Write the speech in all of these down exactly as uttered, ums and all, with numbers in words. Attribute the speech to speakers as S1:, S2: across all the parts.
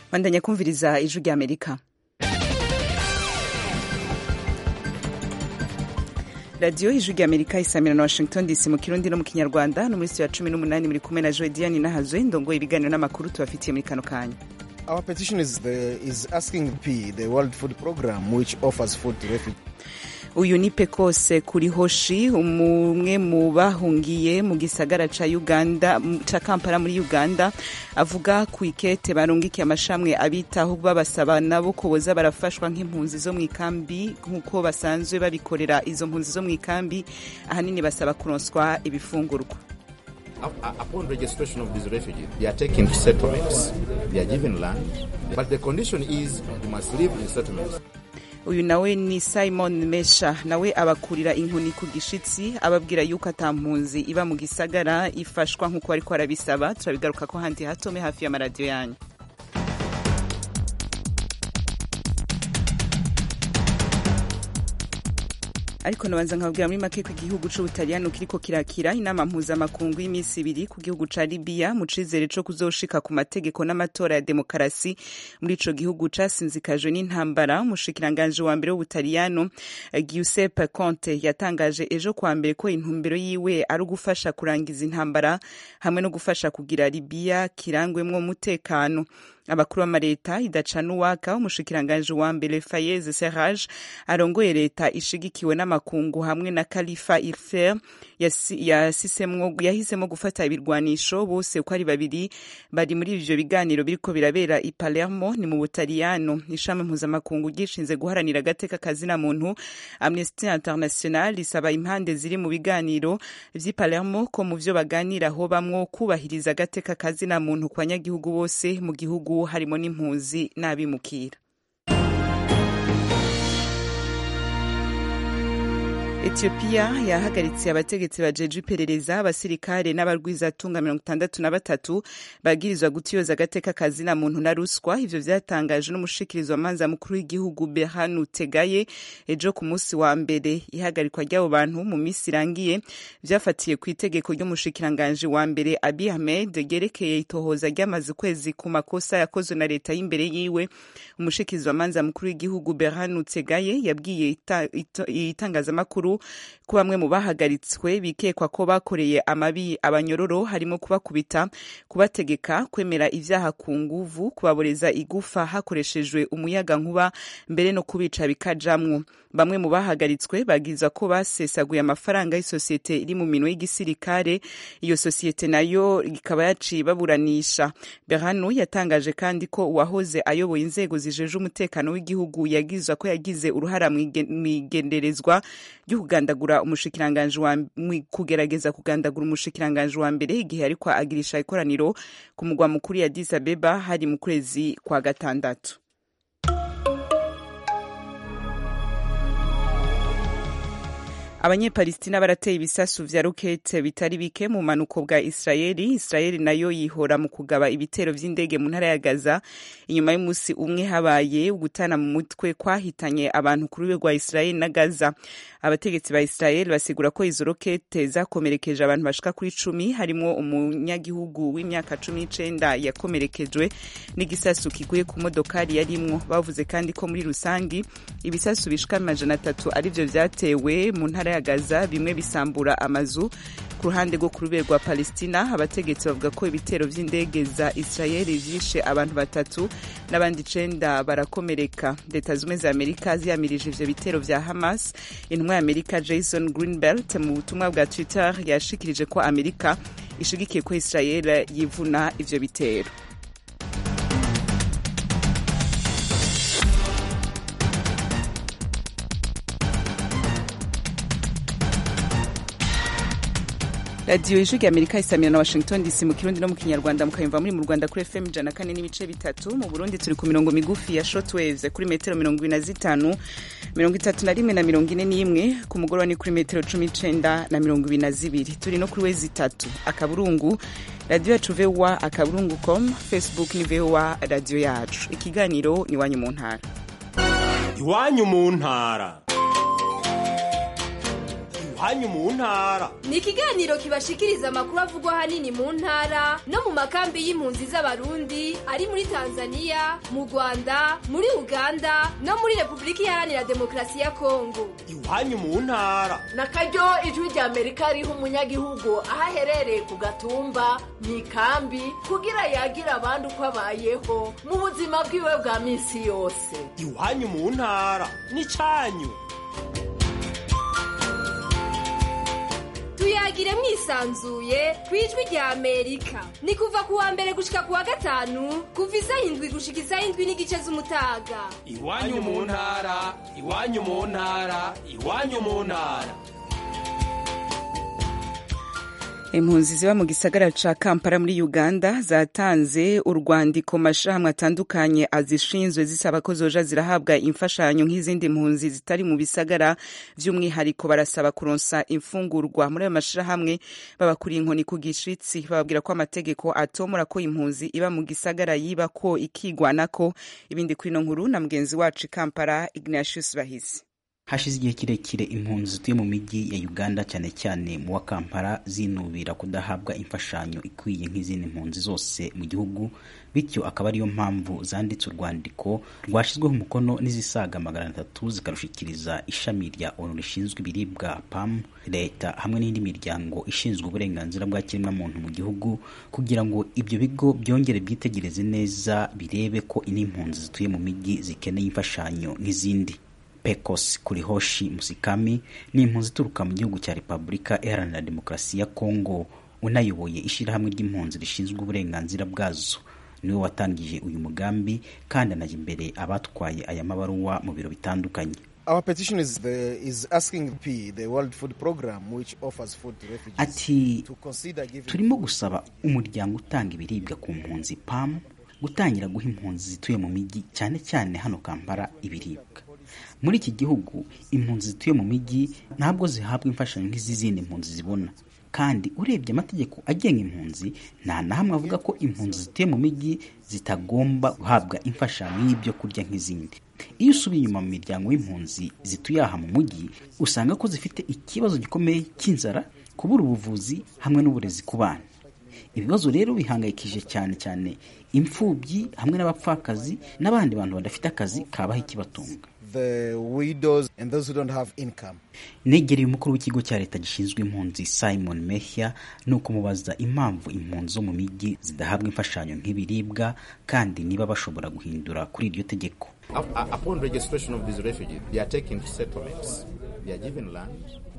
S1: bandanya kumviriza ijwi rya Amerika. Radio ijwi rya Amerika isamira na Washington D C mu Kirundi no mu Kinyarwanda no muri studio ya cumi n'umunani muri kumwe na Joy Diane Nahazwe ndongoye ibiganiro n'amakuru tubafitiye muri kano kanya.
S2: Our petition is, the, is asking P, the World Food Program, which offers food to refugees.
S1: Uyu ni Pekose Kurihoshi, umwe mu bahungiye mu gisagara ca Uganda ca Kampala muri Uganda, avuga ku ikete barungikiye amashamwe abitaho babasaba nabo ko boza barafashwa nk'impunzi zo mu ikambi nk'uko basanzwe babikorera izo mpunzi zo mu ikambi, ahanini basaba kuronswa ibifungurwa.
S3: Upon registration of these refugees, they are taken to settlements. They are given land, but the condition is they must live in settlements.
S1: Uyu nawe ni Simon Mesha, nawe abakurira inkoni ku gishitsi, ababwira yuko atampunzi iba mu gisagara ifashwa nk'uko ariko arabisaba. Turabigaruka ko handi hatome hafi ya radio yanyu. Ariko nabanza nkabwira muri make ko igihugu c'Ubutaliyano kiriko kirakira inama mpuzamakungu y'imisi ibiri ku gihugu ca Libya mu cizere co kuzoshika ku mategeko n'amatora ya demokarasi muri ico gihugu casinzikajwe n'intambara. Umushikiranganje wa mbere w'Ubutaliyano Giuseppe Conte yatangaje ejo kwa mbere ko intumbero yiwe ari ugufasha kurangiza intambara hamwe no gufasha kugira Libya kirangwemwo umutekano. Abakuru b'amareta idacana uwaka, umushikiranganje wa mbere Fayez Serraj arongoye leta ishigikiwe n'amakungu hamwe na Khalifa Haftar yahisemwo yahisemo gufata ibirwanisho. Bose uko ari babiri bari muri ivyo biganiro biriko birabera i Palermo ni mu Butaliyano. Ishami mpuzamakungu gishinze guharanira agateka kazina muntu Amnesty International isaba impande ziri mu biganiro vy'i Palermo ko mu vyo baganira ho bamwo kubahiriza agateka kazina muntu kwa nyagihugu bose mu gihugu harimo n'impunzi n'abimukira. Ethiopia yahagaritse abategetsi bajeje iperereza abasirikare n'abarwizatunga mirongo itandatu na batatu bagirizwa gutiyoza agateka kazina muntu na ruswa. Ivyo vyatangaje n'umushikirizo w'amanza mukuru w'igihugu Berhanu Tegaye ejo ku munsi wa mbere. Ihagarikwa ry'abo bantu mu misi irangiye vyafatiye ku itegeko ry'umushikiranganje wa mbere Abiy Ahmed ryerekeye itohoza ry'amaze kwezi ku makosa yakozwe na leta y'imbere yiwe. Umushikirizo w'amanza mukuru w'igihugu Berhanu Tegaye yabwiye itangazamakuru ko bamwe mu bahagaritswe bikekwa ko bakoreye amabi abanyororo harimo kubakubita, kubategeka kwemera ivyaha ku nguvu, kubaboreza igufa hakoreshejwe umuyaga nkuba mbere no kubica bikajamwo. Bamwe mu bahagaritswe bagirizwa ko basesaguye amafaranga y'isosiyete iri mu minwe y'igisirikare. Iyo sosiyete nayo ikaba yaciye baburanisha. Berhanu yatangaje kandi ko uwahoze ayoboye inzego zijeje umutekano w'igihugu yagirizwa ko yagize uruhara mwigenderezwa ryo kugandagura umushikiranganje wa kugerageza kugandagura umushikiranganje wa mbere igihe ariko agirisha ikoraniro ku mugwa mukuru ya Addis Abeba hari mu kwezi kwa gatandatu. Abanyepalestina barateye ibisasu vya rokete bitari bike mu manuko bwa Israeli. Israeli nayo yihora mu kugaba ibitero vy'indege mu ntara ya Gaza inyuma y'umusi umwe habaye ugutana mu mutwe kwahitanye abantu kuri rwa Israeli na Gaza. Abategetsi ba Israeli basigura ko izo rokete zakomerekeje abantu bashika kuri cumi, harimo umunyagihugu w'imyaka cumi n'icenda yakomerekejwe n'igisasu kiguye ku modokari yarimwo. Bavuze kandi ko muri rusangi ibisasu bishika amajana atatu arivyo vyatewe mu ntara ya Gaza, bimwe bisambura amazu. Ku ruhande rwo ku rubero rwa Palestina, abategetsi bavuga ko ibitero vy'indege za Israeli vyishe abantu batatu n'abandi icenda barakomereka. Leta zumwe za Amerika ziyamirije ivyo bitero vya Hamas. Intumwa ya Amerika Jason Greenblatt mu butumwa bwa Twitter yashikirije ko Amerika ishigikiye ko Israeli yivuna ivyo bitero. Radio ijwi rya Amerika isamira na Washington D C mu Kirundi no mu Kinyarwanda, mukayumva muri mu Rwanda kuri F M ijana na kane n'ibice bitatu. Mu Burundi turi ku mirongo migufi ya shortwaves kuri metero mirongo ine na zitanu, mirongo itatu na rimwe na mirongo ine n'imwe, ku mugoroba ni kuri metero cumi n'icenda na mirongo ibiri na zibiri. Turi no kuri wezi itatu akaburungu radio yacu V O A akaburungu com, Facebook ni V O A radio yacu. Ikiganiro ni Iwanyu mu ntara.
S4: Iwanyu mu ntara. iwanyu mu ntara.
S5: Ni ikiganiro kibashikiriza amakuru avugwa hanini mu ntara no mu makambi y'impunzi z'abarundi ari muri Tanzania, mu Rwanda, muri Uganda no muri Republika Iharanira Demokarasi ya Kongo.
S4: Iwanyu mu ntara.
S6: Nakaryo ijwi rya Amerika riha umunyagihugu aho aherereye ku gatumba mu ikambi kugira yagira abandi uko abayeho mu buzima bwiwe bwa minsi yose.
S4: Iwanyu mu ntara ni cyanyu.
S5: Tuyagire mwisanzuye kwijwi rya Amerika. Ni kuva kuwa mbere gushika kuwa gatanu kuva isaha indwi gushika isaha indwi n'igice z'umutaga.
S4: Iwanyu mu ntara, iwanyu mu ntara, iwanyu mu ntara.
S1: Impunzi ziba mu gisagara ca Kampala muri Uganda zatanze urwandiko mashirahamwe atandukanye azishinzwe zisaba ko zoja zirahabwa imfashanyo nk'izindi mpunzi zitari mu bisagara, vy'umwihariko barasaba kuronsa imfungurwa. Muri ayo mashirahamwe babakuriye inkoni ku gishitsi, bababwira ko amategeko atomora ko impunzi iba mu gisagara yiba ko ikigwanako. Ibindi kwino nkuru na mugenzi wacu Kampala Ignatius Bahizi.
S7: Hashize igihe kirekire impunzi zituye mu miji ya Uganda cyane cyane mu wa Kampala zinubira kudahabwa imfashanyo ikwiye nk'izindi mpunzi zose mu gihugu, bityo akaba ariyo mpamvu zanditse urwandiko rwashizweho umukono n'izisaga magana atatu zikarushikiriza ishami rya O N U rishinzwe ibiribwa P A M, leta hamwe n'indi miryango ishinzwe uburenganzira bwa kiremwa muntu mu gihugu, kugira ngo ibyo bigo byongere byitegereze neza birebe ko impunzi zituye mu miji zikeneye imfashanyo nk'izindi. Pecos Kurihoshi Musikami ni impunzi ituruka mu gihugu cya Republika Iharanira Demokarasi ya Kongo, unayoboye ishirahamwe ry'impunzi rishinzwe uburenganzira bwazo. Niwe watangije uyu mugambi kandi anaje imbere abatwaye aya mabaruwa mu biro bitandukanye.
S2: Our petition is the is asking P the World Food Program which offers food to refugees.
S7: Ati turimo gusaba umuryango utanga ibiribwa ku mpunzi P A M gutangira guha impunzi zituye mu miji cyane cyane hano Kampala ibiribwa. Muri iki gihugu impunzi zituye mu miji ntabwo zihabwa imfashanyo nk'izindi impunzi zibona, kandi urebye amategeko agenga impunzi nta na hamwe avuga ko impunzi zituye mu miji zitagomba guhabwa imfashanyo y'ibyo kurya nk'izindi. Iyo usubiye inyuma mu miryango y'impunzi zituye aha mu mujyi usanga ko zifite ikibazo gikomeye cy'inzara, kubura ubuvuzi hamwe n'uburezi ku bana. Ibibazo rero bihangayikije cyane cyane imfubyi hamwe n'abapfakazi n'abandi bantu badafite akazi kabaho ikibatunga.
S2: The widows and those who don't have income.
S7: Negereye umukuru w'ikigo cya leta gishinzwe impunzi Simon Mehia no kumubaza impamvu impunzi zo mu miji zidahabwa imfashanyo nk'ibiribwa kandi niba bashobora guhindura kuri iryo tegeko.
S3: Upon registration of these refugees, they are taken to settlements. They are given land.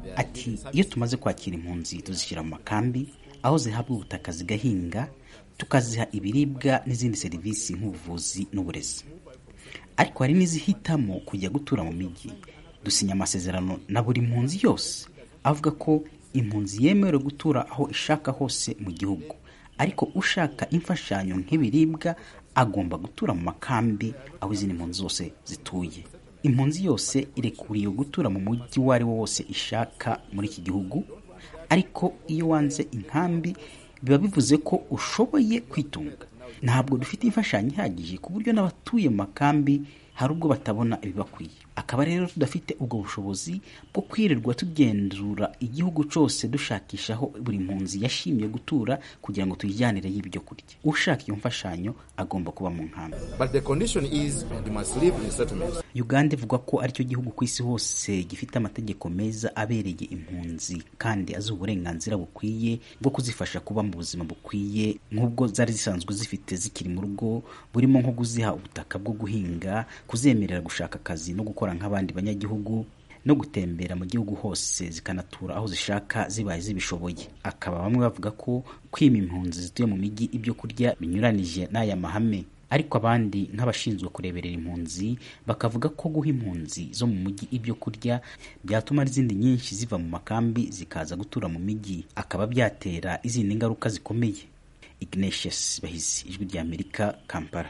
S7: Ati iyo tumaze kwakira impunzi tuzishyira mu makambi aho zihabwa ubutaka zigahinga, tukaziha ibiribwa n'izindi serivisi nk'ubuvuzi n'uburezi. Ariko hari n'izihitamo kujya gutura mu miji. Dusinya amasezerano na buri mpunzi yose avuga ko impunzi yemerewe gutura aho ishaka hose mu gihugu, ariko ushaka imfashanyo nk'ibiribwa agomba gutura mu makambi aho izindi mpunzi zose zituye. Impunzi yose irekuriye gutura mu mujyi wari wo wose ishaka muri iki gihugu, ariko iyo wanze inkambi biba bivuze ko ushoboye kwitunga. Ntabwo dufite imfashanyo ihagije ku buryo n'abatuye mu makambi hari ubwo batabona ibibakwiye. Akaba rero tudafite ubwo bushobozi bwo kwirirwa tugenzura igihugu cyose dushakishaho buri mpunzi yashimiye gutura kugira ngo tuyijyanire y'ibyo kurya. Ushaka iyo mfashanyo agomba kuba mu nkambi.
S3: But the condition is you must live in settlements.
S7: Uganda ivuga ko aricyo gihugu ku isi hose gifite amategeko meza abereye impunzi kandi azi uburenganzira bukwiye bwo kuzifasha kuba mu buzima bukwiye nk'ubwo zari zisanzwe zifite zikiri mu rugo, burimo nko kuziha ubutaka bwo guhinga, kuzemerera gushaka akazi no gukora nk'abandi banyagihugu, no gutembera mu gihugu hose zikanatura aho zishaka zibaye zibishoboye. Akaba bamwe bavuga ko kwima impunzi zituye mu miji ibyo kurya binyuranije n'aya mahame, ariko abandi nk'abashinzwe kureberera impunzi bakavuga ko guha impunzi zo mu mujyi ibyo kurya byatuma izindi nyinshi ziva mu makambi zikaza gutura mu miji, akaba byatera izindi ngaruka zikomeye. Ignatius Bahizi, Ijwi rya Amerika, Kampala.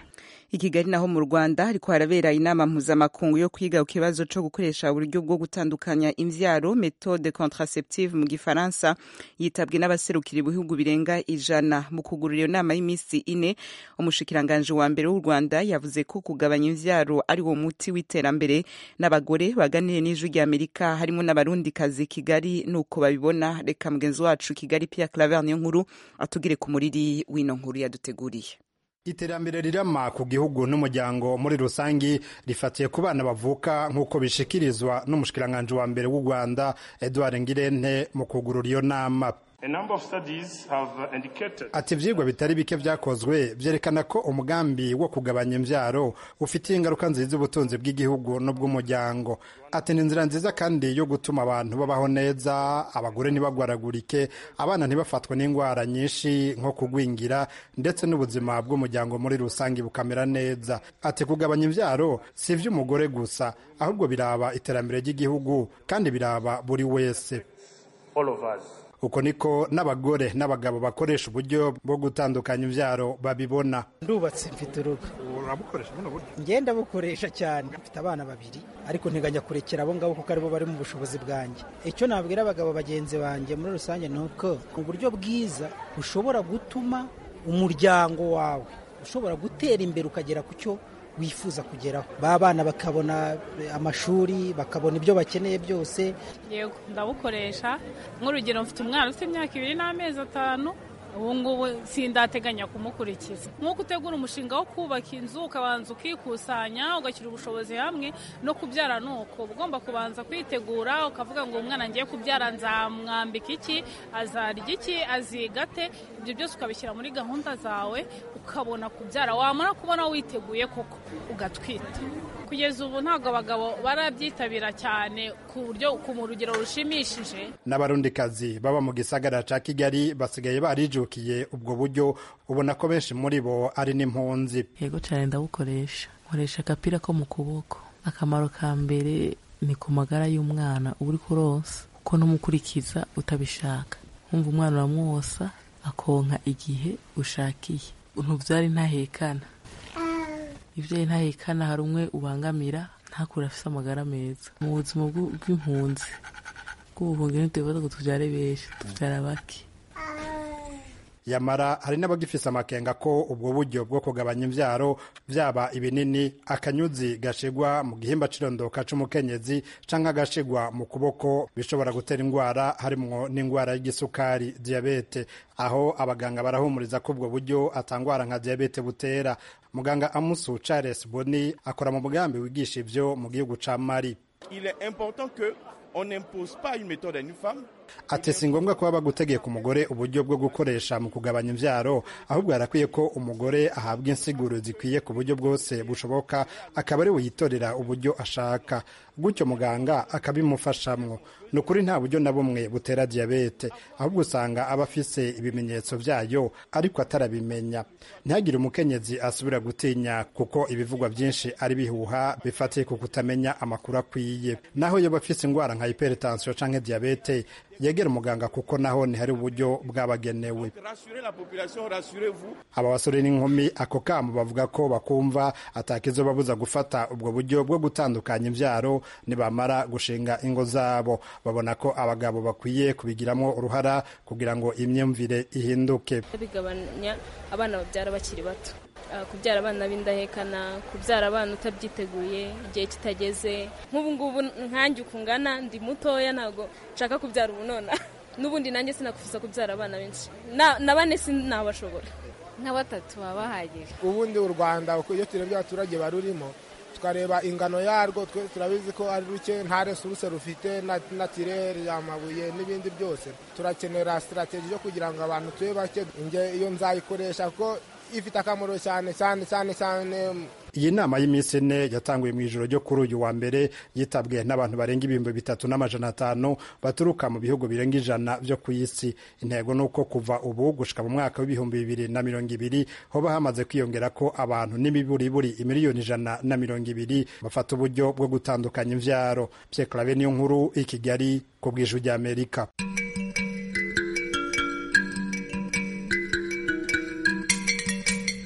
S1: I Kigali naho mu Rwanda hariko harabera inama mpuzamakungu yo kwiga ku kibazo co gukoresha uburyo bwo gutandukanya imvyaro méthode contraceptive mu gifaransa yitabwe n'abaserukira ibihugu birenga ijana. Mu kugurura iyo nama y'imisi ine umushikiranganje wa mbere w'u Rwanda yavuze ko kugabanya imvyaro ari wo muti w'iterambere. N'abagore baganiriye n'ijwi rya Amerika harimo n'abarundi kazi Kigali nuko babibona. Reka mugenzi wacu Kigali Pierre Claver niyo nkuru atugire ku muriri w'ino nkuru yaduteguriye.
S8: Iterambere rirama ku gihugu n'umuryango muri rusangi rifatiye ku bana bavuka nk'uko bishikirizwa n'umushikiranganje wa mbere w'u Rwanda Edouard Ngirente mu kugurura iyo nama. Ati ivyigwa bitari bike vyakozwe vyerekana ko umugambi wo kugabanya imvyaro ufitiye ingaruka nziza ubutunzi bw'igihugu no bw'umuryango. Ati ni inzira nziza kandi yo gutuma abantu babaho neza, abagore ntibagwaragurike, abana ntibafatwe n'ingwara nyinshi nko kugwingira, ndetse n'ubuzima bw'umuryango muri rusangi bukamera neza. Ati kugabanya imvyaro si ivy'umugore gusa, ahubwo biraba iterambere ry'igihugu kandi biraba buri wese.
S9: All of us.
S8: Uko niko n'abagore n'abagabo bakoresha uburyo bwo gutandukanya imvyaro babibona.
S10: Ndubatse mfite urugo.
S8: Urabukoresha buno buryo?
S10: Ngenda bukoresha cyane. Mfite abana babiri ariko nteganya kurekera abo ngabo kuko aribo bari mu bushobozi bwanjye. Icyo nabwira abagabo bagenzi banjye muri rusange nuko uburyo bwiza bushobora gutuma umuryango wawe ushobora gutera imbere ukagera ku cyo wifuza kugeraho. Ba bana bakabona amashuri, bakabona ibyo bakeneye byose.
S11: Yego ndabukoresha nk'urugero mfite umwana ufite imyaka ibiri n'amezi atanu, ubu ngubu sindateganya kumukurikiza. Nk'uko utegura umushinga wo kubaka inzu ukabanza ukikusanya ugashyira ubushobozi hamwe, no kubyara nuko ugomba kubanza kwitegura ukavuga ngo umwana ngiye kubyara nzamwambika iki, azarya iki, azigate, ibyo byose ukabishyira muri gahunda zawe ukabona kubyara. Wamara kubona witeguye koko ugatwita. Kugeza ubu ntabwo abagabo barabyitabira cyane ku buryo ku mu rugero rushimishije.
S8: N'abarundikazi baba mu gisagara ca Kigali basigaye barijukiye ubwo buryo, ubona ko benshi muri bo ari n'impunzi.
S12: Yego cyane ndabukoresha. Nkoresha agapira ko mu kuboko. Akamaro ka mbere ni ku magara y'umwana uri kuronsa, ko n'umukurikiza utabishaka. Umva umwana uramwosa akonka igihe ushakiye. Ntuvyari ntahekana. Ivyo ntahekana hari umwe ubangamira ntakura afise amagara meza. Mu buzima bw'impunzi bw'ubuhungiro ntitubaza ngo tuvyare benshi, tuvyara bake.
S8: Yamara hari n'abagifise amakenga ko ubwo buryo bwo kugabanya imvyaro vyaba ibinini, akanyuzi gashigwa mu gihimba cirondoka c'umukenyezi canke gashigwa mu kuboko bishobora gutera ingwara harimwo n'ingwara y'igisukari, diabete. Aho abaganga barahumuriza ko ubwo buryo atangwara nka diabete butera. Muganga Amusu Charles Boni akora mu mugambi wigisha ivyo mu gihugu ca Mali.
S9: Il est important que on n'impose pas une méthode à une femme.
S8: Ati si ngombwa kuba bagutegeka umugore uburyo bwo gukoresha mu kugabanya imvyaro, ahubwo harakwiye ko umugore ahabwa insiguro zikwiye ku buryo bwose bushoboka, akaba ari we yitorera uburyo ashaka, gutyo muganga akabimufashamwo. Ni ukuri nta buryo na bumwe butera diabete, ahubwo usanga aba afise ibimenyetso vyayo ariko atarabimenya. Ntihagire umukenyezi asubira gutinya kuko ibivugwa byinshi ari bihuha bifatiye ku kutamenya amakuru akwiye. Naho yoba afise ingwara nka hypertension canke diabete, yegera umuganga kuko naho ni hari uburyo bwabagenewe. Aba basore n'inkumi ako kamo bavuga ko bakumva atakizo babuza gufata ubwo buryo bwo gutandukanya imvyaro nibamara gushinga ingo zabo. Babona ko abagabo bakwiye kubigiramo uruhara kugira ngo imyumvire ihinduke.
S13: Bigabanya abana babyara bakiri bato, kubyara abana b'indahekana, kubyara abana utabyiteguye igihe kitageze. Nk'ubu ngubu nkanjye ukungana ndi mutoya ntago nshaka kubyara ubu nona, n'ubundi nanjye sinakufuza kubyara abana benshi, na bane sinabashobora, nka batatu baba bahagije.
S14: Ubundi u Rwanda iyo turebye abaturage barurimo tukareba ingano yarwo, twe turabizi ko ari ruke, nta resuruse rufite, natirere y'amabuye n'ibindi byose. Turakenera strategy yo kugira ngo abantu tube bake. Nge iyo nzayikoresha ko ifite akamaro cyane cyane cyane cyane.
S8: Iyi nama y'imisi ine yatanguye mu ijoro ryo kuri uyu wa mbere, yitabwe n'abantu barenga ibihumbi bitatu n'amajana atanu baturuka mu bihugu birenga ijana byo ku isi. Intego ni uko kuva ubu gushika mu mwaka w'ibihumbi bibiri na mirongo ibiri hoba hamaze kwiyongera ko abantu n'imiburiburi imiliyoni ijana na mirongo ibiri bafata uburyo bwo gutandukanya imvyaro. Pierre Claver niyo nkuru i Kigali ku bw'ijwi ry'Amerika.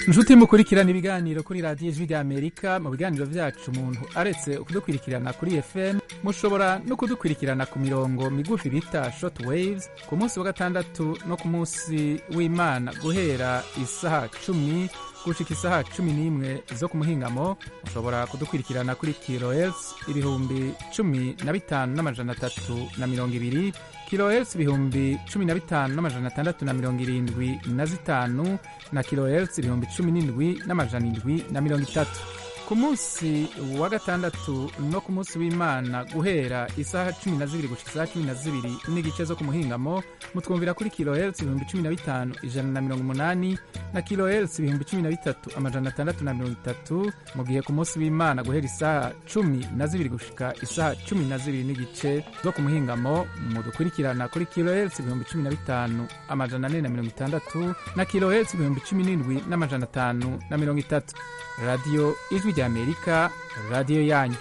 S15: inshuti mukurikirana ibiganiro kuri radiyo ijwi ry'amerika. Mu biganiro vyacu umuntu aretse kudukurikirana kuri F M, mushobora no kudukurikirana ku mirongo migufi bita short waves ku munsi wa gatandatu no ku munsi w'Imana guhera isaha cumi gushika isaha cumi n'imwe zo ku muhingamo. Mushobora kudukurikirana kuri kilohertz ibihumbi cumi na bitanu n'amajana atatu na mirongo ibiri, kilohertz ibihumbi cumi na bitanu n'amajana atandatu na mirongo irindwi na zitanu na kilohertz ibihumbi cumi n'indwi n'amajana indwi na mirongo itatu. Ku munsi wa gatandatu no ku munsi w'Imana guhera isaha cumi na zibiri gushika isaha cumi na zibiri n'igice zo ku muhingamo, mutwumvira kuri kilohertz ibihumbi cumi na bitanu ijana na mirongo umunani na kilohertz ibihumbi cumi na bitatu amajana atandatu na mirongo itatu, mu gihe ku munsi w'Imana guhera isaha cumi na zibiri gushika isaha cumi na zibiri n'igice zo ku muhingamo, mudukurikirana kuri kilohertz ibihumbi cumi na bitanu amajana ane na mirongo itandatu na kilohertz ibihumbi cumi n'indwi n'amajana atanu na mirongo itatu. Radio Ijwi ry'Amerika, radio yanyu.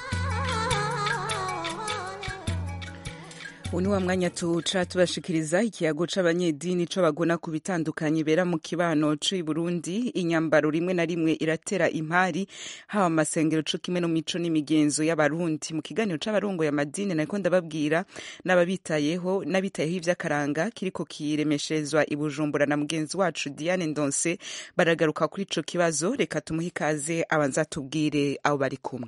S1: Uni wa mwanya tuca tubashikiriza ikiyago c'abanyedini co bagona ku bitandukanye bera mu kibano c'i Burundi. Inyambaro rimwe na rimwe iratera impari haba amasengero co kimwe no mico n'imigenzo y'abarundi. Mu kiganiro c'abarongo ya madini nariko ndababwira n'ababitayeho n'abitayeho ivy'akaranga kiriko kiremeshezwa i Bujumbura na mugenzi wacu Diane Ndonse baragaruka kuri ico kibazo. Reka tumuhe ikaze abanza tubwire abo bari kumwe.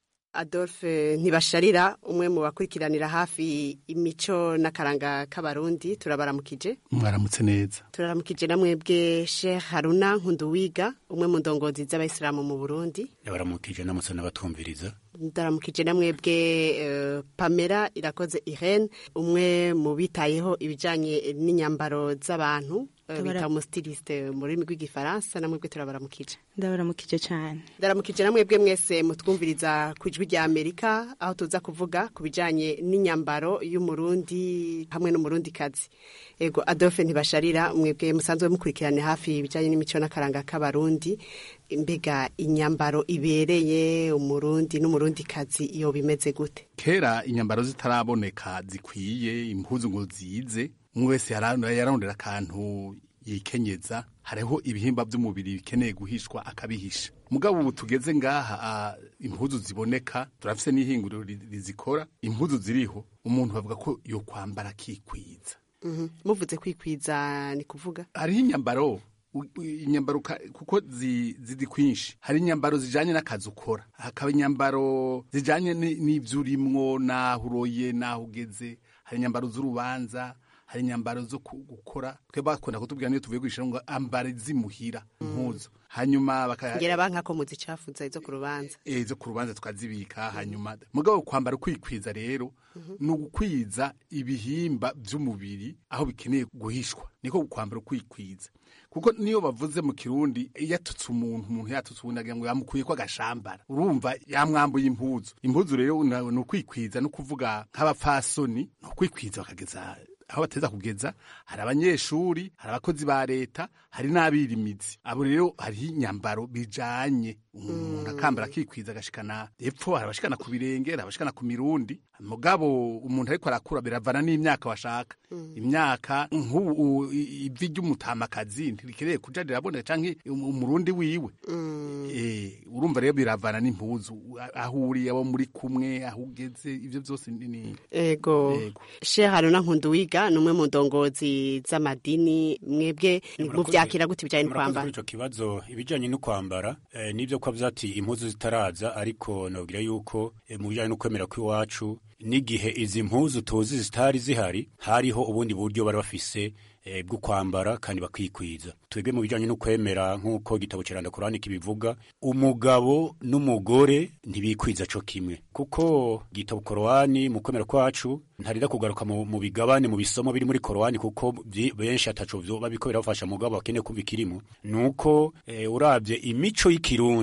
S16: Adolphe Ntibasharira, umwe mu bakurikiranira hafi imico n'akaranga k'abarundi, turabaramukije.
S17: Mwaramutse neza.
S16: Turaramukije namwebwe Sheikh Haruna Nkunduwiga, umwe mu ndongozi z'abayisilamu mu Burundi.
S17: Yabaramukije namutse n'abatumviriza.
S16: Ndaramukije namwebwe uh, Pamela Irakoze Irene, umwe mu bitayeho ibijanye n'inyambaro z'abantu, uh, bita umustiliste mu rurimi rw'igifaransa. Namwebwe turabaramukije.
S18: Ndabaramukije cyane.
S16: Ndaramukije namwebwe mwese mutwumviriza ku Ijwi ry'Amerika, aho tuza kuvuga ku bijanye n'inyambaro y'umurundi hamwe n'umurundikazi. Ego Adolphe Ntibasharira, mwebwe musanzwe mukurikirane hafi ibijanye n'imico n'akaranga k'abarundi, mbega inyambaro ibereye umurundi n'umurundikazi iyo bimeze gute?
S17: Kera inyambaro zitaraboneka zikwiye, impuzu ngo zize, umwe wese yararondera akantu yikenyeza, hariho ibihimba by'umubiri bikeneye guhishwa akabihisha. Mugabo ubu tugeze ngaha, uh, impuzu ziboneka, turafise n'ihinguriro rizikora, impuzu ziriho, umuntu bavuga ko yo kwambara kikwiza.
S16: Mhm. Muvuze kwikwiza ni kuvuga
S17: hariho inyambaro inyambaro kuko zidi kwinshi. Hari inyambaro zijanye n'akazi ukora, hakaba inyambaro zijanye n'ivyo urimwo, naho uroye, naho ugeze. Hari inyambaro z'urubanza, hari inyambaro zo gukora. Twe bakunda kutubwira niyo tuvuye kwishira ngo ambare zimuhira impuzu. Mm. Hanyuma baka
S16: ngera banka ko muzicafuza izo ku rubanza.
S17: Eh, izo ku rubanza tukazibika. Hanyuma mugabo kwambara kwikwiza rero, mm -hmm. no gukwiza ibihimba by'umubiri aho bikeneye guhishwa, niko kwambara kwikwiza. Kuko niyo bavuze mu Kirundi, yatutse umuntu umuntu yatutse ubunagira ngo yamukuye ko agashambara, urumva yamwambuye impuzu. Impuzu rero no kwikwiza no kuvuga nk'abapfasoni, no kwikwiza bakageza aho bateza kugeza. Hari abanyeshuri, hari abakozi ba leta, hari n'abirimizi. Abo rero hari inyambaro bijanye umuntu akambara kikwiza agashikana epfo, hari abashikana ku birenge, hari abashikana ku mirundi. Mugabo umuntu ariko arakura biravana n'imyaka washaka. Mm. Imyaka nk'ubu ivi ry'umutamakazi ntirikireye kuja riraboneka canke umurundi wiwe. Mm. Eh, urumva rero biravana n'impuzu aho uri, abo muri kumwe, aho ugeze, ivyo byose ni
S16: ego. Sheikh Haruna Nkunduwiga numwe mu ndongozi z'amadini, mwebwe mu vyakira gute bijanye n'kwambara?
S19: Ico kibazo ibijanye no kwambara, eh, nivyo kwa vyati impuzu zitaraza, ariko nogira yuko eh, mu bijanye no kwemera kw'iwacu n'igihe izi mpuzu tuzi zitari zihari, hariho ubundi buryo bari bafise e, bwo kwambara kandi bakikwiza. Twebwe mu bijanye no kwemera nk'uko igitabo ciranda Qur'ani kibivuga, umugabo n'umugore ntibikwiza co kimwe, kuko igitabo Qur'ani mu kwemera kwacu ntarida kugaruka mu, mu bigabane mu bisomo biri muri Qur'ani, kuko benshi ataco vyo babiko birafasha mugabo akeneye kumva ikirimo. Nuko e, uravye imico y'ikirundi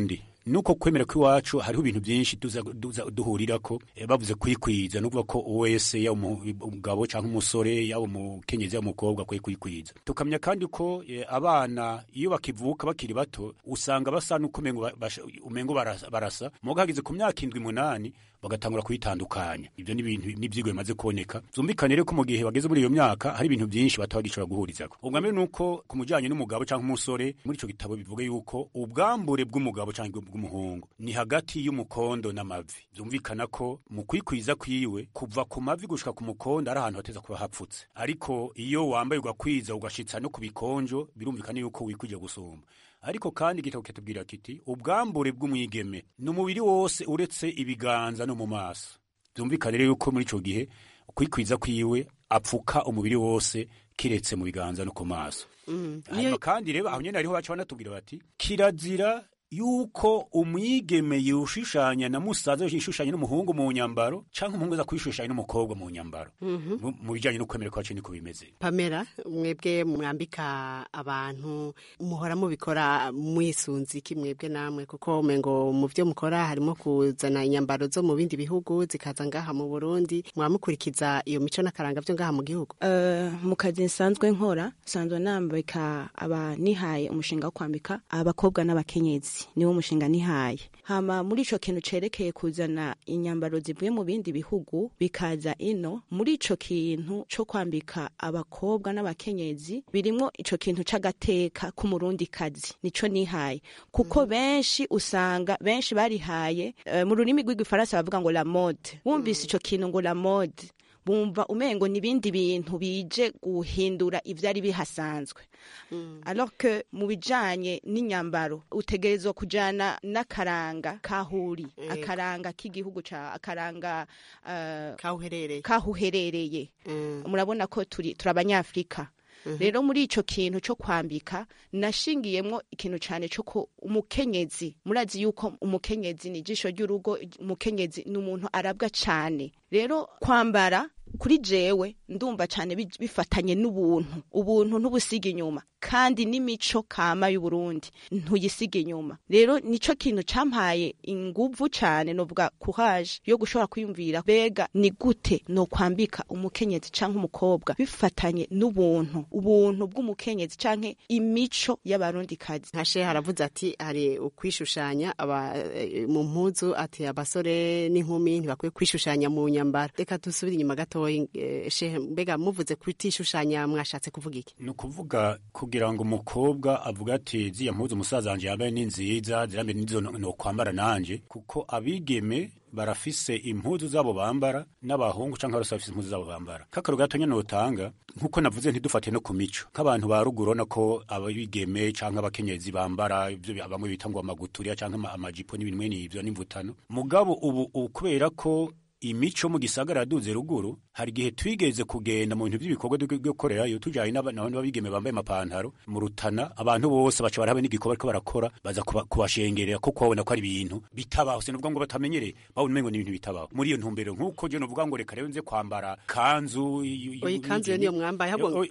S19: nuko kwemera ko iwacu hariho ibintu byinshi tuza duhurirako e, bavuze kwikwiza no kuvuga ko wese ya umugabo cyangwa umusore ya umukenyezi ya umukobwa kwe kwikwiza tukamya kandi ko e, abana iyo bakivuka bakiri bato usanga basa nuko umengo umengo barasa, barasa muga hagize ku myaka indwi munani bagatangura kwitandukanya ibyo ni ibintu n'ibyigwe bimaze kuboneka zumvikane rero ko mu gihe bageze muri iyo myaka hari ibintu byinshi batagishobora guhurizako ubwa mbere nuko ku mujanye n'umugabo cyangwa umusore muri ico gitabo bivuga yuko ubwambure bw'umugabo cyangwa bw'umuhungu ni hagati y'umukondo n'amavi zumvikana ko mu kwikwiza kwiwe kuva ku mavi gushika ku mukondo ari ahantu hateza kuba hapfutse ariko iyo wambaye ugakwiza ugashitsa no kubikonjo birumvikana yuko wikwije gusumba ariko kandi igitabo kitubwira kiti ubwambure bw'umwigeme n'umubiri wose uretse ibiganza no mu maso byumvikane rero yuko muri ico gihe kwikwiza kwiwe apfuka umubiri wose kiretse mu biganza no ku maso mm. hanyuma kandi rero aho nyene hariho baca banatubwira bati kirazira yuko umwigeme yushushanya na musaza yushushanya n'umuhungu mu nyambaro canke umuhungu za kwishushanya n'umukobwa mu nyambaro mm -hmm. mu bijanye no kwemera kwacu niko bimeze.
S16: Pamela mwebwe mwambika abantu muhora mubikora mwisunzi ki mwebwe namwe kuko umengo mu byo mukora harimo kuzana inyambaro zo mu bindi bihugu zikaza ngaha mu Burundi mwamukurikiza iyo mico nakaranga byo ngaha mu gihugu
S18: uh, mu kazi nsanzwe nkora sanzwe nambika aba nihaye umushinga wo kwambika abakobwa n'abakenyezi niwo mushinga nihaye hama muri ico kintu cerekeye kuzana inyambaro zivuye mu bindi bihugu bikaza ino muri ico kintu co kwambika abakobwa n'abakenyezi birimo ico kintu c'agateka ku Murundi kazi nico nihaye kuko mm. benshi usanga benshi barihaye uh, mu rurimi rw'igifaransa bavuga ngo la mode wumvise ico kintu ngo la mode bumva umengo nibindi bintu bije guhindura ivyari bihasanzwe mm. alors que mu bijanye n'inyambaro utegerezwa kujana n'akaranga kahuri e. akaranga k'igihugu ca akaranga uh,
S16: kahuherereye
S18: kahuherereye mm. murabona ko turi turabanyafrika mm -hmm. rero muri ico kintu cyo kwambika nashingiyemwo ikintu cyane cyo ko umukenyezi murazi yuko umukenyezi ni jisho ry'urugo umukenyezi n'umuntu arabwa cyane rero kwambara kuri jewe ndumva cyane bifatanye n'ubuntu ubuntu ntubusiga inyuma kandi n'imico kama y'u Burundi ntuyisiga inyuma rero nico kintu campaye inguvu cyane novuga courage yo gushobora kwiyumvira bega ni gute no kwambika umukenyezi canke umukobwa bifatanye n'ubuntu ubuntu bw'umukenyezi canke imico y'abarundi kazi
S16: hashe haravuze ati hari ukwishushanya aba mu mpuzu ati abasore n'inkumi ntibakwiye kwishushanya mu nyambara reka dusubire inyuma gato shehe mbega muvuze kutishushanya mwashatse kuvuga iki
S19: no kuvuga kugira ngo umukobwa avuga ati ziya mpuzu umusaza wanje yambaye ni nziza zirambe nizo no kwambara nanje kuko abigeme barafise impuzu zabo bambara n'abahungu canke barafise impuzu zabo bambara kakaro gatonya notanga nkuko navuze ntidufate no ku mico nk'abantu ba ruguru nako abigeme canke abakenyezi bambara ivyo bamwe bita ngo amaguturiya canke amajipo n'ibintu n'ivyo n'imvutano mugabo ubu kubera ko imico mu gisagara duze ruguru hari gihe twigeze kugenda mu bintu by'ibikorwa byo gukorerayo tujanye n'abantu babigeme bambaye amapantaro mu Rutana abantu bose baca barabe n'igikorwa ariko barakora baza kubashengerera kuko babona ko ari ibintu bitabaho se nuvuga ngo batamenyere babona umengo ni ibintu bitabaho muri iyo ntumbero nkuko je novuga ngo reka rero nze kwambara kanzu
S16: oyi kanzu niyo mwambaye habo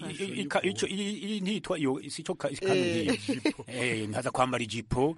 S19: ico ntitwa iyo sico kanzu eh nkaza kwambara ijipo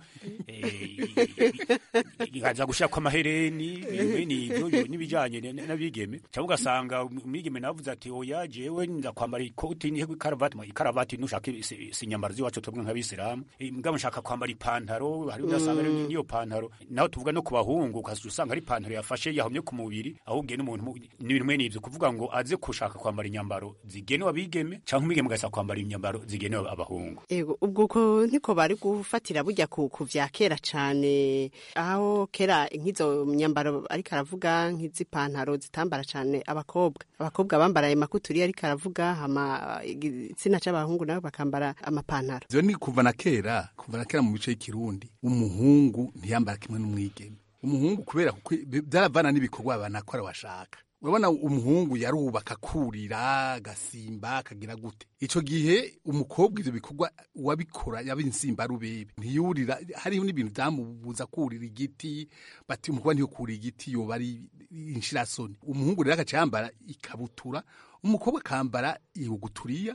S19: eh nkaza gushaka kwa mahereni ni nibijanye n'abigeme cyangwa ugasanga umwigeme navuze ati oya jewe nza kwambara ikoti ni karavati mu karavati nushaka sinyambara ziwacu tubwe nk'abisilamu mbwa nshaka kwambara ipantaro hari udasanga mm. niyo pantaro naho tuvuga no kubahungu ukasanga ari pantaro yafashe yahomye ku mubiri ahubwe n'umuntu n'ibintu mwe nivyo kuvuga ngo aze kushaka kwambara inyambaro zigenewe abigeme cyangwa umwigeme gasa kwambara inyambaro zigenewe abahungu
S16: ego ubwo ko niko bari gufatira burya ku vya kera cane aho kera nk'izo nyambaro ariko aravuga nk'izi pantaro zitambara cyane abakobwa abakobwa bambaraye makuturi ariko aravuga hama igitsina c'abahungu nabo bakambara amapantaro
S17: zo ni kuva na kera kuva na kera mu bice y'ikirundi umuhungu ntiyambara kimwe n'umwigeme umuhungu kubera byaravana n'ibikorwa banakora bashaka urabona umuhungu yarubaka kurira gasimba kagira gute ico gihe umukobwa ivyo bikorwa wabikora yabinsimba rubebe ntiyurira hariho n'ibintu byamubuza kurira igiti bati umukobwa ntiyo kurira igiti yo bari inshirasoni umuhungu rero akacambara ikabutura umukobwa kambara iguturiya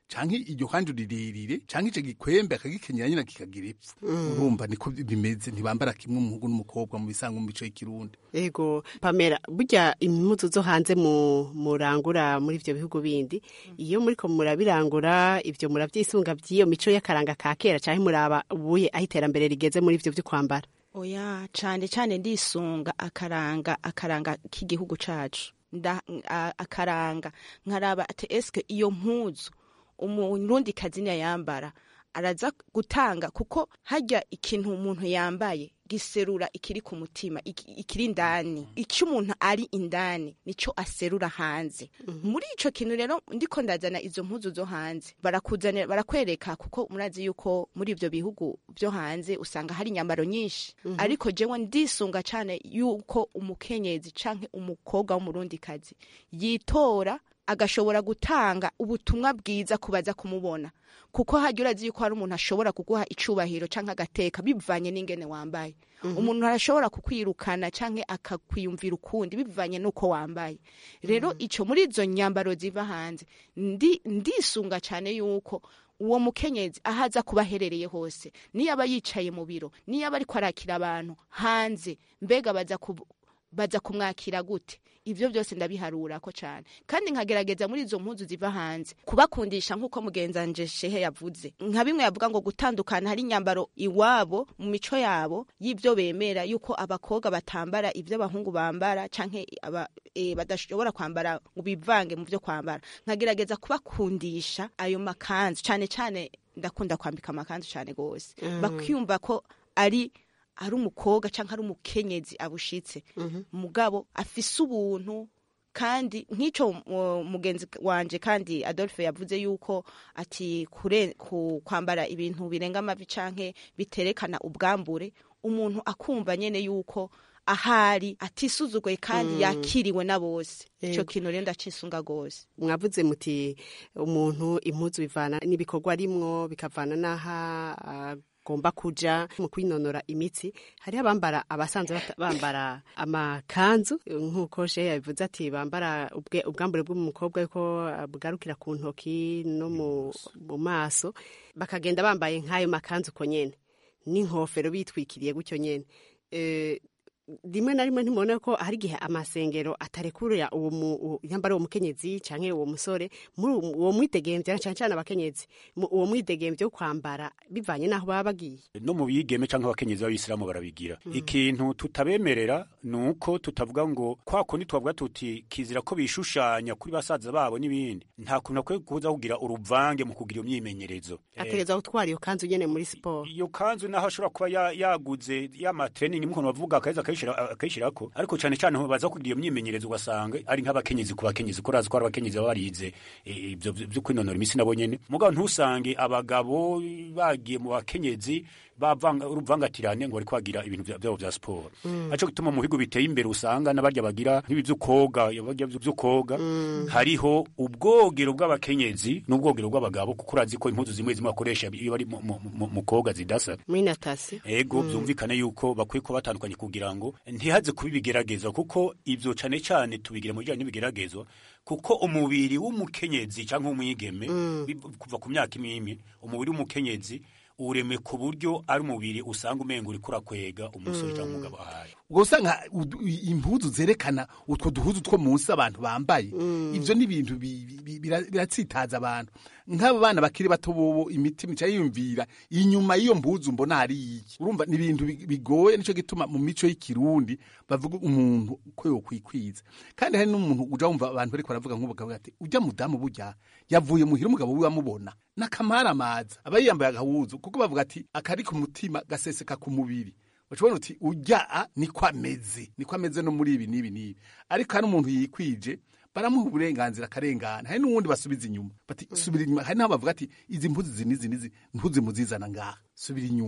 S17: canke iryo kanju rirerire canke ico gikwembe akagikenyera nyina kikagira ipfu urumva niko bimeze ntibambara kimwe umuhungu n'umukobwa mu bisango mu mico y'ikirundi.
S16: Ego Pamela, burya impuzu zo hanze mu murangura muri ivyo bihugu bindi iyo muriko murabirangura ivyo muravyisunga vy'iyo mico y'akaranga ka kera canke muraba ubuye aho iterambere rigeze muri ivyo vyo kwambara?
S18: Oya cane cane ndisunga akaranga akaranga k'igihugu cacu nda akaranga nkaraba ati eske iyo mpuzu umurundi kazina yambara araza gutanga kuko hajya ikintu umuntu yambaye giserura ikiri ku mutima ikiri indani icyo umuntu ari indani nico aserura hanze. Mm-hmm. Muri ico kintu rero ndiko ndazana izo mpuzu zo hanze barakuzanira barakwereka kuko murazi yuko muri ivyo bihugu byo hanze usanga hari nyambaro nyinshi. Mm-hmm. Ariko jewe ndisunga cyane yuko umukenyezi canke umukobwa w'umurundi kazi yitora agashobora gutanga ubutumwa bwiza kubaza kumubona kuko hajya urazi yuko hari umuntu ashobora kuguha icubahiro canke agateka bivanye n'ingene wambaye. Mm-hmm. Umuntu arashobora kukwirukana canke akakwiyumvira ukundi bivanye nuko wambaye. Rero mm-hmm. ico muri izo nyambaro ziva hanze ndi ndisunga cyane yuko uwo mukenyezi ahaza kubaherereye hose niyo aba yicaye mu biro niyo aba ariko arakira abantu hanze mbega baza ku baza kumwakira gute. Ivyo byose ndabiharura ko cyane kandi nkagerageza muri izo mpuzu ziva hanze kubakundisha nkuko mugenzanje Shehe yavuze nka bimwe yavuga ngo gutandukana hari nyambaro iwabo mu mico yabo y'ivyo bemera yuko abakobwa batambara ivyo abahungu bambara canke aba e, badashobora kwambara ngo bivange mu byo kwambara nkagerageza kubakundisha ayo makanzu cyane cyane ndakunda kwambika amakanzu cyane gose. Mm. Bakwiyumva ko ari ari umukobwa canke ari umukenyezi abushitse. Mm-hmm. Mugabo afise ubuntu kandi nk'ico uh, mugenzi wanje kandi Adolphe yavuze yuko ati kure ku kwambara ibintu birenga amavi canke biterekana ubwambure umuntu akumva nyene yuko ahari atisuzugwe kandi mm. yakiriwe na bose. Ico kintu rero ndacisunga gose.
S16: Mwavuze muti umuntu impuzu bivana n'ibikorwa arimwo bikavana naha uh, gomba kuja mu kwinonora imitsi. Hari abambara abasanzwe bambara amakanzu nkuko Shehe yabivuze ati bambara ubwambure bw'umukobwa yuko bugarukira ku ntoki no mu maso bakagenda bambaye nk'ayo makanzu ko nyene n'inkofero bitwikiriye gutyo nyene. Eh rimwe na rimwe ntimubona ko hari igihe amasengero atarekurira uwo yambara uwo mukenyezi canke uwo musore muri uwo mwidegemvye cyane cyane abakenyezi uwo mwidegemvye wo kwambara bivanye naho baba bagiye
S19: no mu bigeme canke abakenyezi b'abisilamu barabigira. Mm. Ikintu tutabemerera nuko tutavuga ngo kwako nitwavuga tuti kizira ko bishushanya kuri basaza babo n'ibindi nta kuntu akwiye kuza kugira uruvange mu kugira iyo myimenyerezo.
S16: Akereza eh, gutwara iyo kanzu nyene muri sport
S19: iyo kanzu naho ashobora kuba yaguze ya ma training muko bavuga akaza akayishirako ariko cyane cyane ho baza kugira iyo myimenyerezo ugasanga ari nk'abakenyezi ku bakenyezi ko razi ko abakenyezi barize ibyo byo kwinonora imisi nabo nyene mugabo ntusange abagabo bagiye mu bakenyezi bavanga uruvangatirane ngo bari kwagira ibintu byabo bya sport. Mm. Aco gituma mu bigo biteye imbere usanga nabarya bagira nk'ibyo koga yabarya byo koga. Mm. Hariho ubwogero bw'abakenyezi n'ubwogero bw'abagabo kuko urazi ko impuzu zimwe zimwe bakoresha iyo bari mu koga zidasa
S16: minatasi.
S19: Ego mm. byumvikane yuko bakwiye ko batandukanye kugira ngo ntihaze kubibigerageza kuko ivyo cane cane tubigira mu bijanye n'ibigeragezo kuko umubiri w'umukenyezi canke umwigeme mm. kuva ku myaka imwe umubiri w'umukenyezi ureme ku buryo ari umubiri usanga umenga uri kurakwega umusore mm. cyangwa umugabo ahaye
S17: ubwo usanga impuzu zerekana utwo duhuzu two munsi abantu bambaye. Mm. Ivyo ni ibintu biratsitaza abantu nk'abo bana bakiri bato bobo imitima cyayumvira inyuma y'iyo mpuzu mbona hari iki urumva ni ibintu bigoye nico gituma mu mico y'ikirundi bavuga umuntu ko yo kwikwiza kandi hari n'umuntu uja wumva abantu bariko baravuga nk'ubugabo ati ujya mudamu burya yavuye muhira umugabo wiwe amubona nakamara amaza abayambaye agahuzu kuko bavuga ati akari ku mutima gaseseka ku mubiri bacubona uti ujya niko ameze niko ameze no muri ibi nibi nibi ariko hari umuntu yikwije baramuha uburenganzira akarengana hari n'uwundi basubiza inyuma bati subira inyuma hari n'aho bavuga ati izi mpuzu zinizi nizi mpuzu muzizana ngaha subira inyuma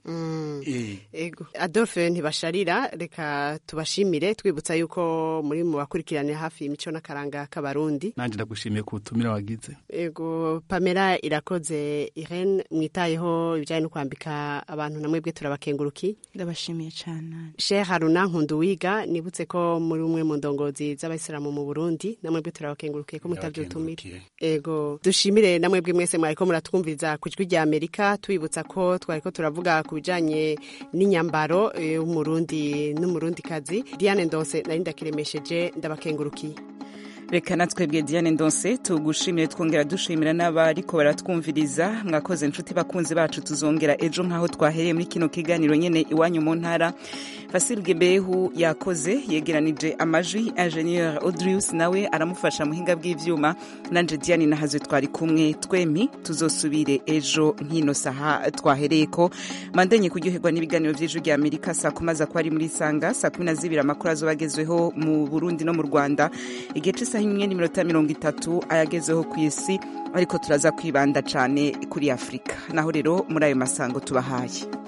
S16: ego Adolphe ntibasharira reka tubashimire twibutsa yuko muri mu bakurikiranira hafi imico n'akaranga k'abarundi.
S17: Nanje ndagushimiye ku butumira wagize.
S16: Ego Pamela Irakoze Irene mwitayeho ibijanye no kwambika abantu namwebwe turabakenguruki.
S18: Ndabashimiye cyane.
S16: Sheikh Haruna Nkunduwiga nibutse ko muri umwe mu ndongozi z'abayisilamu mu Burundi namwebwe turabakengurukiye ko mutavyotumira. Ego dushimire namwebwe mwese mwariko muratwumviriza ku Ijwi rya Amerika twibutsa ko twariko turavuga ku bijanye n'inyambaro y'umurundi n'umurundikazi. Diane Ndonse nari ndakiremesheje ndabakengurukiye.
S1: Reka natwebwe Diane Ndonse tugushimire twongera dushimira n'abariko baratwumviriza mwakoze inshuti bakunzi bacu tuzongera ejo nkaho twahereye muri kino kiganiro nyene iwanyu mu ntara. Fasil Gebehu yakoze yegeranije amajwi Ingenieur Audrius nawe aramufasha muhinga bw'ivyuma nanje Diane nahaze twari kumwe twemi tuzosubire ejo nkino saha twahereyeko mandenye kuryoherwa n'ibiganiro vy'Ijwi rya Amerika saa kumaza kwari muri sanga saa kumi na zibiri amakuru azobagezweho mu Burundi no mu Rwanda igice isaha imwe n'iminota mirongo itatu ayagezeho ku isi ariko turaza kwibanda cane kuri Afrika naho rero muri ayo masango tubahaye.